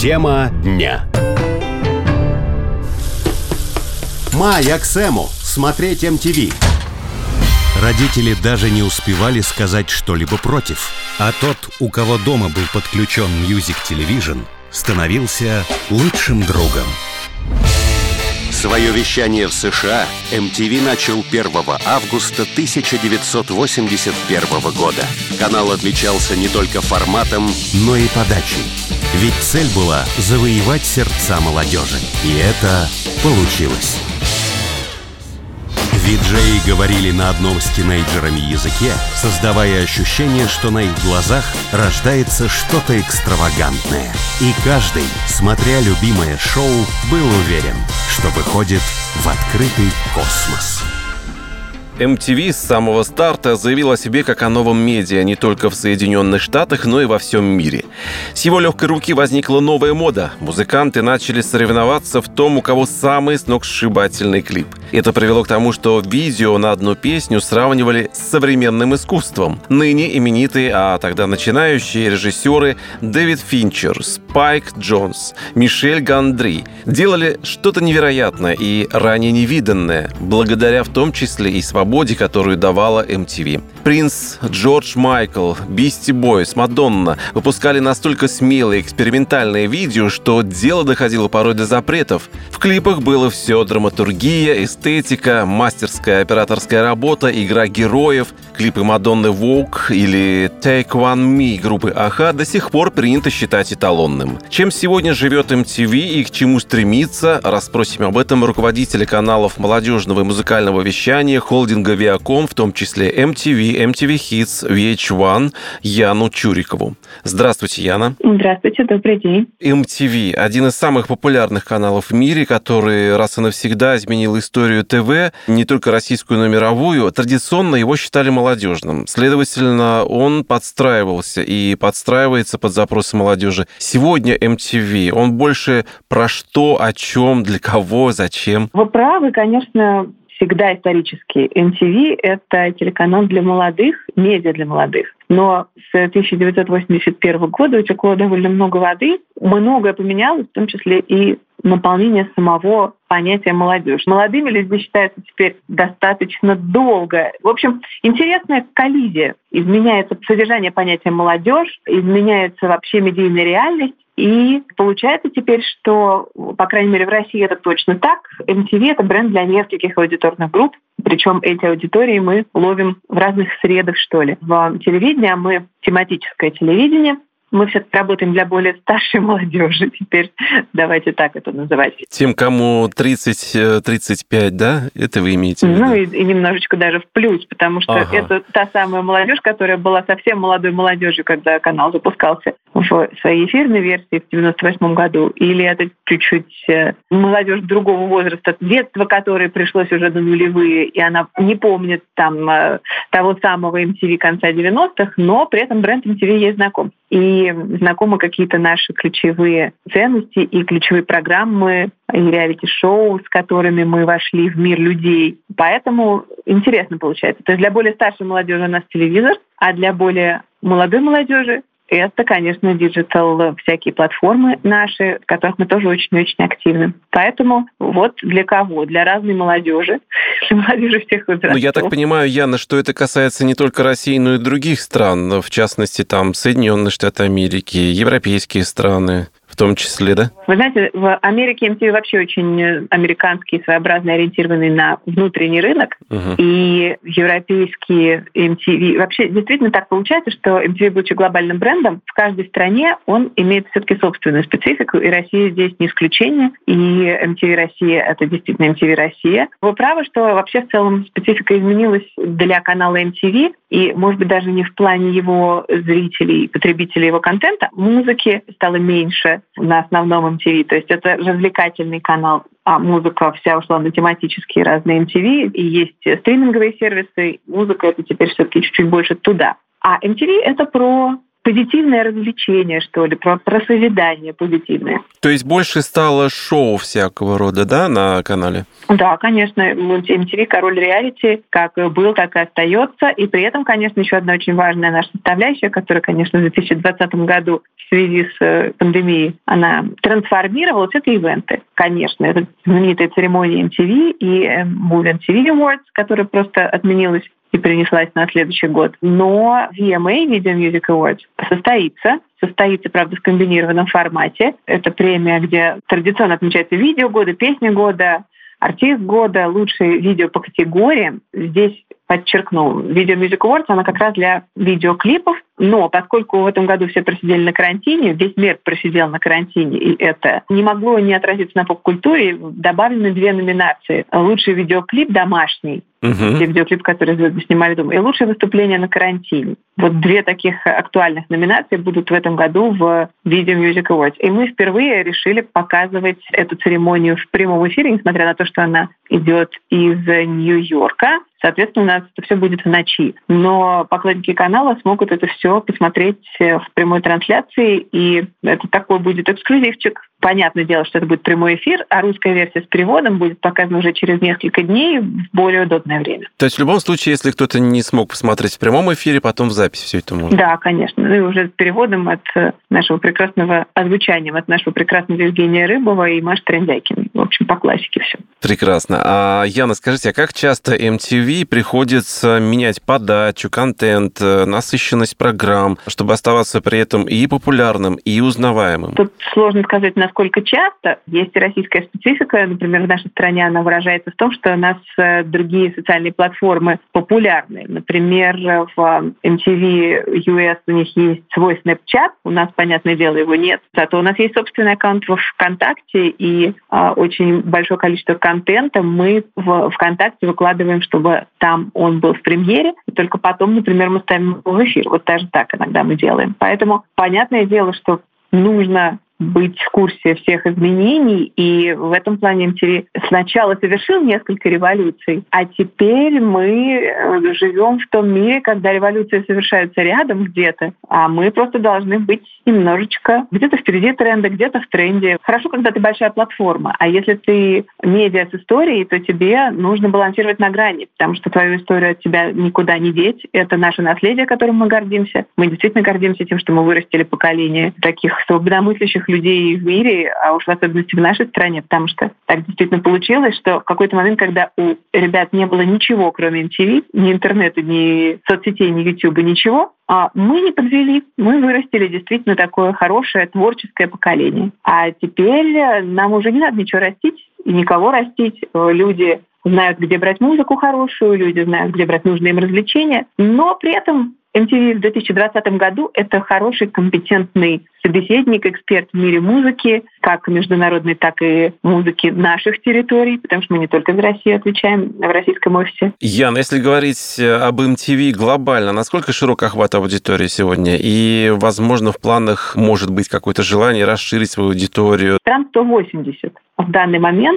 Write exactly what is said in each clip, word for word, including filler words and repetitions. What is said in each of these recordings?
Тема дня. Ма, я к Сэму. Смотреть эм ти ви. Родители даже не успевали сказать что-либо против. А тот, у кого дома был подключен Music Television, становился лучшим другом. Свое вещание в США эм ти ви начал первого августа тысяча девятьсот восемьдесят первого года. Канал отличался не только форматом, но и подачей. Ведь цель была завоевать сердца молодежи. И это получилось. Ви-джеи говорили на одном с тинейджерами языке, создавая ощущение, что на их глазах рождается что-то экстравагантное. И каждый, смотря любимое шоу, был уверен, что выходит в открытый космос. эм ти ви с самого старта заявил о себе как о новом медиа не только в Соединенных Штатах, но и во всем мире. С его легкой руки возникла новая мода. Музыканты начали соревноваться в том, у кого самый сногсшибательный клип. Это привело к тому, что видео на одну песню сравнивали с современным искусством. Ныне именитые, а тогда начинающие режиссеры Дэвид Финчер, Спайк Джонс, Мишель Гондри делали что-то невероятное и ранее невиданное, благодаря в том числе и свободе, которую давала эм ти ви. Принц, Джордж Майкл, Бисти Бойс, Мадонна выпускали настолько смелые экспериментальные видео, что дело доходило порой до запретов. В клипах было все: драматургия, эстетика, мастерская операторская работа, игра героев. Клипы Мадонны «Vogue» или «Take One Me» группы «Аха» до сих пор принято считать эталонным. Чем сегодня живет эм ти ви и к чему стремится, расспросим об этом руководителя каналов молодежного и музыкального вещания холдинга Viacom, в том числе эм ти ви, эм ти ви Hits, ви эйч один, Яну Чурикову. Здравствуйте, Яна. Здравствуйте, добрый день. эм ти ви – один из самых популярных каналов в мире, который раз и навсегда изменил историю ТВ, не только российскую, но и мировую. Традиционно его считали молодежным. Следовательно, он подстраивался и подстраивается под запросы молодежи. Сегодня эм ти ви, он больше про что, о чем, для кого, зачем? Вы правы, конечно, всегда исторически. эм ти ви — это телеканал для молодых, медиа для молодых. Но с тысяча девятьсот восемьдесят первого года утекло довольно много воды. Многое поменялось, в том числе и наполнение самого понятия молодежь. Молодыми люди считаются теперь достаточно долго. В общем, интересная коллизия. Изменяется содержание понятия молодежь, изменяется вообще медийная реальность. И получается теперь, что, по крайней мере, в России это точно так. эм ти ви — это бренд для нескольких аудиторных групп. Причем эти аудитории мы ловим в разных средах, что ли. В телевидении, а мы тематическое телевидение. Мы все-таки работаем для более старшей молодежи. Теперь давайте так это называть. Тем, кому тридцать-тридцать пять, да? Это вы имеете в виду? Ну и, и немножечко даже в плюс, потому что ага. это та самая молодежь, которая была совсем молодой молодежью, когда канал запускался в своей эфирной версии в девяносто восьмом году. Или это чуть-чуть молодежь другого возраста, детство, которое пришлось уже на нулевые, и она не помнит там того самого эм ти ви конца девяностых, но при этом бренд эм ти ви ей знаком. И знакомы какие-то наши ключевые ценности и ключевые программы, и реалити-шоу, с которыми мы вошли в мир людей. Поэтому интересно получается. То есть для более старшей молодежи у нас телевизор, а для более молодой молодежи это, конечно, диджитал, всякие платформы наши, в которых мы тоже очень-очень активны. Поэтому вот для кого? Для разной молодежи, для молодежи всех возрастов. Ну, я так понимаю, Яна, что это касается не только России, но и других стран, в частности, там, Соединенные Штаты Америки, европейские страны в том числе, да? Вы знаете, в Америке эм ти ви вообще очень американский, своеобразно ориентированный на внутренний рынок. Uh-huh. И европейские эм ти ви... Вообще, действительно так получается, что эм ти ви, будучи глобальным брендом, в каждой стране он имеет все-таки собственную специфику, и Россия здесь не исключение. И эм ти ви Россия — это действительно эм ти ви Россия. Вы правы, что вообще в целом специфика изменилась для канала эм ти ви, и, может быть, даже не в плане его зрителей, потребителей его контента. Музыки стало меньше на основном эм ти ви. То есть это развлекательный канал, а музыка вся ушла на тематические разные эм ти ви. И есть стриминговые сервисы. Музыка — это теперь все-таки чуть-чуть больше туда. А эм ти ви — это про позитивное развлечение, что ли, про, про созидание позитивное. То есть больше стало шоу всякого рода, да, на канале? Да, конечно. эм ти ви король реалити как был, так и остается. И при этом, конечно, еще одна очень важная наша составляющая, которая, конечно, в две тысячи двадцатом году в связи с пандемией, она трансформировалась, это ивенты. Конечно, это знаменитая церемония эм ти ви и Movie эм ти ви Awards, которая просто отменилась и перенеслась на следующий год. Но ви эм эй, Video Music Awards, состоится. Состоится, правда, в комбинированном формате. Это премия, где традиционно отмечается видео года, песня года, артист года, лучшие видео по категориям. Здесь подчеркну, Video Music Awards, она как раз для видеоклипов, но поскольку в этом году все просидели на карантине, весь мир просидел на карантине, и это не могло не отразиться на поп-культуре, добавлены две номинации. Лучший видеоклип домашний, uh-huh. те видеоклипы, которые звезды снимали дома, и лучшее выступление на карантине. Вот две таких актуальных номинации будут в этом году в Video Music Awards. И мы впервые решили показывать эту церемонию в прямом эфире, несмотря на то, что она идет из Нью-Йорка. Соответственно, у нас это все будет в ночи. Но поклонники канала смогут это все посмотреть в прямой трансляции, и это такой будет эксклюзивчик. Понятное дело, что это будет прямой эфир, а русская версия с переводом будет показана уже через несколько дней в более удобное время. То есть в любом случае, если кто-то не смог посмотреть в прямом эфире, потом в записи все это можно? Да, конечно. Ну и уже с переводом от нашего прекрасного, озвучанием от нашего прекрасного Евгения Рыбова и Маши Трендяйкиной. В общем, по классике все. Прекрасно. А, Яна, скажите, а как часто эм ти ви приходится менять подачу, контент, насыщенность программ, чтобы оставаться при этом и популярным, и узнаваемым? Тут сложно сказать, насколько часто. Есть и российская специфика. Например, в нашей стране она выражается в том, что у нас другие социальные платформы популярны. Например, в эм ти ви ю эс у них есть свой Snapchat. У нас, понятное дело, его нет. Зато у нас есть собственный аккаунт в ВКонтакте и а, очень большое количество контента мы в ВКонтакте выкладываем, чтобы там он был в премьере, и только потом, например, мы ставим его в эфир. Вот даже так иногда мы делаем. Поэтому понятное дело, что нужно быть в курсе всех изменений, и в этом плане эм ти ви сначала совершил несколько революций, а теперь мы живем в том мире, когда революции совершаются рядом где-то, а мы просто должны быть немножечко где-то впереди тренда, где-то в тренде. Хорошо, когда ты большая платформа, а если ты медиа с историей, то тебе нужно балансировать на грани, потому что твою историю от тебя никуда не деть. Это наше наследие, которым мы гордимся. Мы действительно гордимся тем, что мы вырастили поколение таких свободомыслящих людей в мире, а уж в особенности в нашей стране, потому что так действительно получилось, что в какой-то момент, когда у ребят не было ничего, кроме эм ти ви, ни интернета, ни соцсетей, ни ютуба, ничего, а мы не подвели. Мы вырастили действительно такое хорошее творческое поколение. А теперь нам уже не надо ничего растить и никого растить. Люди знают, где брать музыку хорошую, люди знают, где брать нужные им развлечения, но при этом эм ти ви в две тысячи двадцатом году — это хороший, компетентный собеседник, эксперт в мире музыки, как международной, так и музыки наших территорий, потому что мы не только за Россию отвечаем в российском офисе. Яна, если говорить об эм ти ви глобально, насколько широк охват аудитории сегодня? И, возможно, в планах может быть какое-то желание расширить свою аудиторию? Стран сто восемьдесят в данный момент.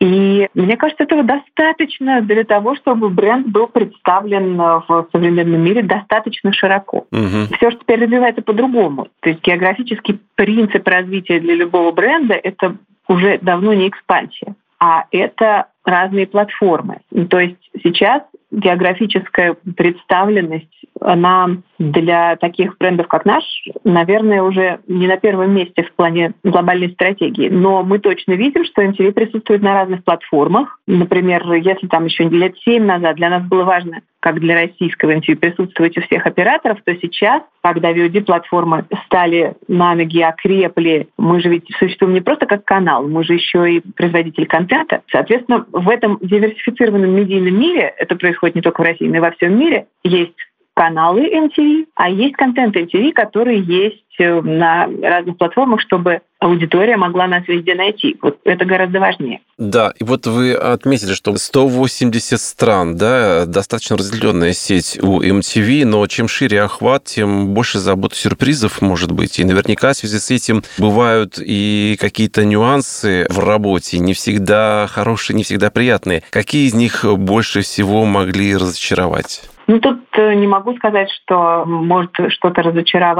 И мне кажется, этого достаточно для того, чтобы бренд был представлен в современном мире достаточно широко. Угу. Все же теперь развивается по-другому. То есть географический принцип развития для любого бренда — это уже давно не экспансия, а это разные платформы. То есть сейчас географическая представленность, она для таких брендов, как наш, наверное, уже не на первом месте в плане глобальной стратегии. Но мы точно видим, что эм ти ви присутствует на разных платформах. Например, если там еще лет семь назад для нас было важно, как для российского эм ти ви, присутствовать у всех операторов, то сейчас, когда ви о ди-платформы стали на ноги, окрепли, мы же ведь существуем не просто как канал, мы же еще и производитель контента. Соответственно, в этом диверсифицированном медийном мире, это происходит не только в России, но и во всем мире, есть каналы эм ти ви, а есть контент эм ти ви, который есть на разных платформах, чтобы аудитория могла нас везде найти. Вот это гораздо важнее. Да, и вот вы отметили, что сто восемьдесят стран, да, достаточно разделенная сеть у эм ти ви, но чем шире охват, тем больше забот и сюрпризов может быть. И наверняка в связи с этим бывают и какие-то нюансы в работе, не всегда хорошие, не всегда приятные. Какие из них больше всего могли разочаровать? Ну, тут не могу сказать, что может что-то разочаровать.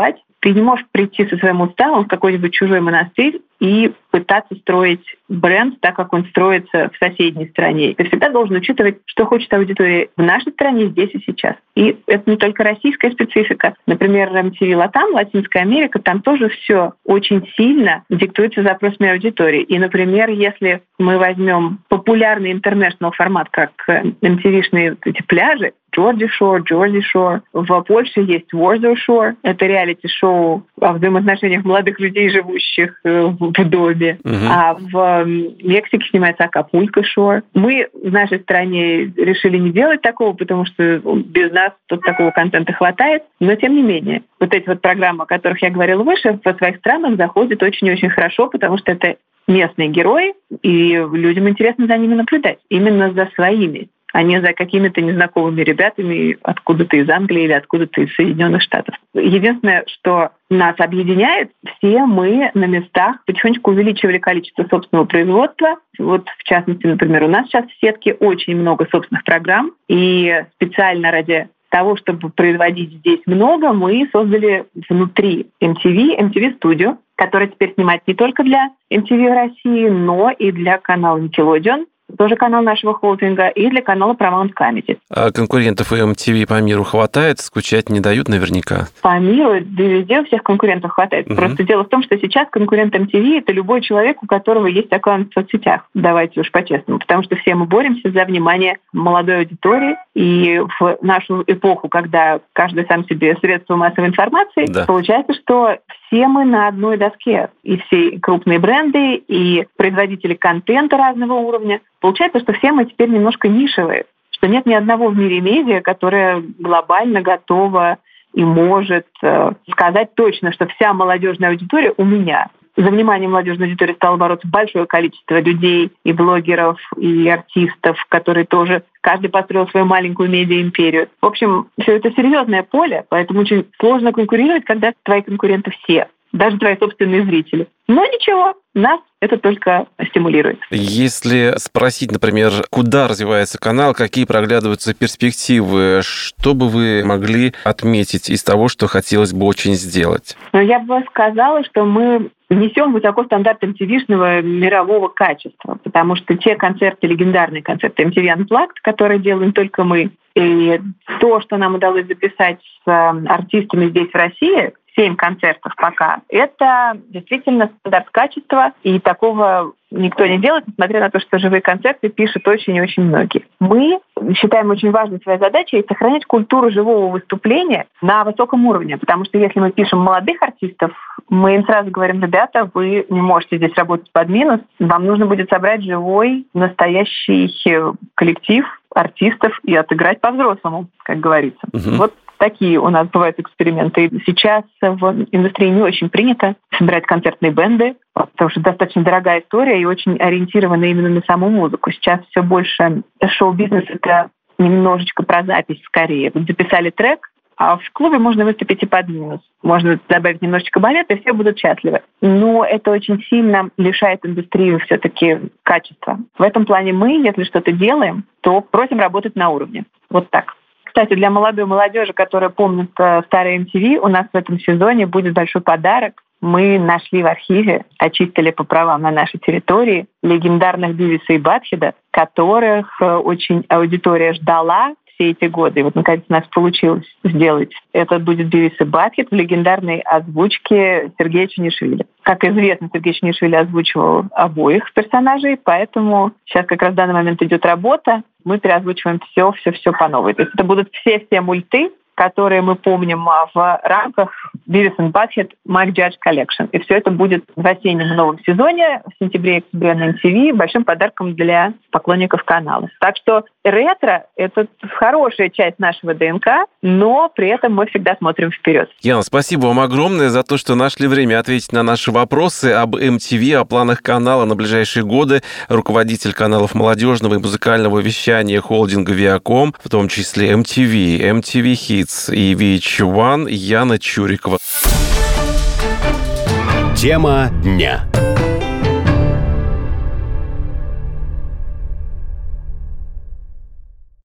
Ты не можешь прийти со своим уставом в какой-нибудь чужой монастырь и пытаться строить бренд так, как он строится в соседней стране. Ты всегда должен учитывать, что хочет аудитория в нашей стране здесь и сейчас. И это не только российская специфика. Например, эм ти ви Latam, Латинская Америка, там тоже все очень сильно диктуется запросами аудитории. И, например, если мы возьмем популярный интернешнл формат, как эм ти ви-шные эти пляжи, Джорджи Шор, Джорджи Шор. В Польше есть Warsaw Shore. Это реалити-шоу о взаимоотношениях молодых людей, живущих в доме. Uh-huh. А в Мексике снимается Акапулько Шор. Мы в нашей стране решили не делать такого, потому что без нас тут такого контента хватает. Но тем не менее, вот эти вот программы, о которых я говорила выше, в своих странах заходят очень-очень хорошо, потому что это местные герои, и людям интересно за ними наблюдать. Именно за своими, а не за какими-то незнакомыми ребятами откуда-то из Англии или откуда-то из Соединенных Штатов. Единственное, что нас объединяет, все мы на местах потихонечку увеличивали количество собственного производства. Вот, в частности, например, у нас сейчас в сетке очень много собственных программ, и специально ради того, чтобы производить здесь много, мы создали внутри эм ти ви, эм ти ви Studio, который теперь снимает не только для эм ти ви в России, но и для канала Nickelodeon, тоже канал нашего холдинга, и для канала Paramount Comedy. А конкурентов эм ти ви по миру хватает? Скучать не дают наверняка? По миру, да везде у всех конкурентов хватает. Угу. Просто дело в том, что сейчас конкурент эм ти ви – это любой человек, у которого есть аккаунт в соцсетях. Давайте уж по-честному. Потому что все мы боремся за внимание молодой аудитории. И в нашу эпоху, когда каждый сам себе средство массовой информации, да. Получается, что все мы на одной доске. И все крупные бренды, и производители контента разного уровня. Получается, что все мы теперь немножко нишевые, что нет ни одного в мире медиа, которое глобально готово и может э, сказать точно, что вся молодежная аудитория у меня. За внимание молодежной аудитории стало бороться большое количество людей, и блогеров, и артистов, которые тоже, каждый построил свою маленькую медиа-империю. В общем, все это серьезное поле, поэтому очень сложно конкурировать, когда твои конкуренты все, даже твои собственные зрители. Но ничего, нас это только стимулирует. Если спросить, например, куда развивается канал, какие проглядываются перспективы, что бы вы могли отметить из того, что хотелось бы очень сделать? Ну, я бы сказала, что мы несем высоко стандарт эм ти ви-шного мирового качества, потому что те концерты, легендарные концерты эм ти ви Unplugged, которые делаем только мы, и то, что нам удалось записать с артистами здесь, в России, семь концертов пока, это действительно стандарт качества, и такого никто не делает, несмотря на то, что живые концерты пишут очень и очень многие. Мы считаем очень важной своей задачей сохранять культуру живого выступления на высоком уровне, потому что если мы пишем молодых артистов, мы им сразу говорим: ребята, вы не можете здесь работать под минус, вам нужно будет собрать живой, настоящий коллектив артистов и отыграть по-взрослому, как говорится. Угу. Вот такие у нас бывают эксперименты. Сейчас в индустрии не очень принято собирать концертные бенды, потому что достаточно дорогая история и очень ориентирована именно на саму музыку. Сейчас все больше шоу-бизнес — это немножечко про запись скорее. Вот записали трек, а в клубе можно выступить и под минус. Можно добавить немножечко балета, и все будут счастливы. Но это очень сильно лишает индустрию все-таки качества. В этом плане мы, если что-то делаем, то просим работать на уровне. Вот так. Кстати, для молодой молодежи, которая помнит старый эм ти ви, у нас в этом сезоне будет большой подарок. Мы нашли в архиве, очистили по правам на нашей территории легендарных Бивиса и Батхеда, которых очень аудитория ждала все эти годы. И вот, наконец, у нас получилось сделать. Это будет Бивис и Батхед в легендарной озвучке Сергея Чанишвили. Как известно, Сергей Чанишвили озвучивал обоих персонажей, поэтому сейчас как раз в данный момент идет работа. Мы переозвучиваем все, все, все по новой. То есть это будут все-все мульты, которые мы помним в рамках Beavis and Butthead Mike Judge Collection. И все это будет в осеннем новом сезоне, в сентябре-октябре на эм ти ви, большим подарком для поклонников канала. Так что ретро — это хорошая часть нашего ДНК, но при этом мы всегда смотрим вперед. Яна, спасибо вам огромное за то, что нашли время ответить на наши вопросы об эм ти ви, о планах канала на ближайшие годы. Руководитель каналов молодежного и музыкального вещания холдинга Viacom, в том числе эм ти ви, эм ти ви Hits и ви эйч один, Яна Чурикова. Тема дня.